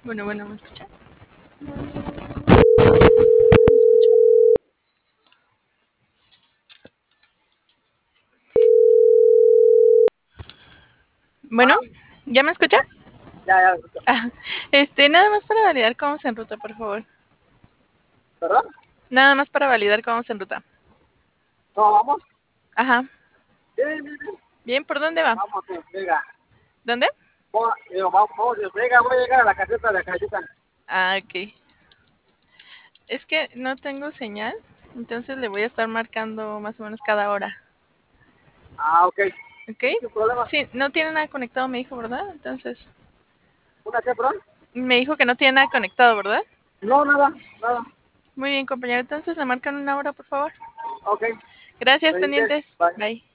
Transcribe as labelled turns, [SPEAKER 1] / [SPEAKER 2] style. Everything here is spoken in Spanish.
[SPEAKER 1] Bueno, ¿me escucha? ¿Me escucha? Bueno, ¿ya me escucha?
[SPEAKER 2] Ya.
[SPEAKER 1] Ah, nada más para validar cómo se enruta, por favor.
[SPEAKER 2] ¿Perdón?
[SPEAKER 1] Nada más para validar cómo se enruta.
[SPEAKER 2] No, vamos.
[SPEAKER 1] Ajá.
[SPEAKER 2] Bien.
[SPEAKER 1] Bien, ¿por dónde va?
[SPEAKER 2] Vamos, Vega.
[SPEAKER 1] ¿Dónde?
[SPEAKER 2] Vamos, Vega, voy a llegar a la caseta de Cayucan.
[SPEAKER 1] Ah, ok. Es que no tengo señal, entonces le voy a estar marcando más o menos cada hora.
[SPEAKER 2] Ok.
[SPEAKER 1] ¿Ok?
[SPEAKER 2] Sí, sin problema.
[SPEAKER 1] Sí, no tiene nada conectado, me dijo, ¿verdad? Entonces,
[SPEAKER 2] ¿Una qué, perdón?
[SPEAKER 1] me dijo que no tiene nada conectado, ¿verdad?
[SPEAKER 2] No, nada.
[SPEAKER 1] Muy bien, compañero. Entonces, le marcan una hora, por favor.
[SPEAKER 2] Ok.
[SPEAKER 1] Gracias,
[SPEAKER 2] Me dices,
[SPEAKER 1] pendientes.
[SPEAKER 2] bye.
[SPEAKER 1] Bye.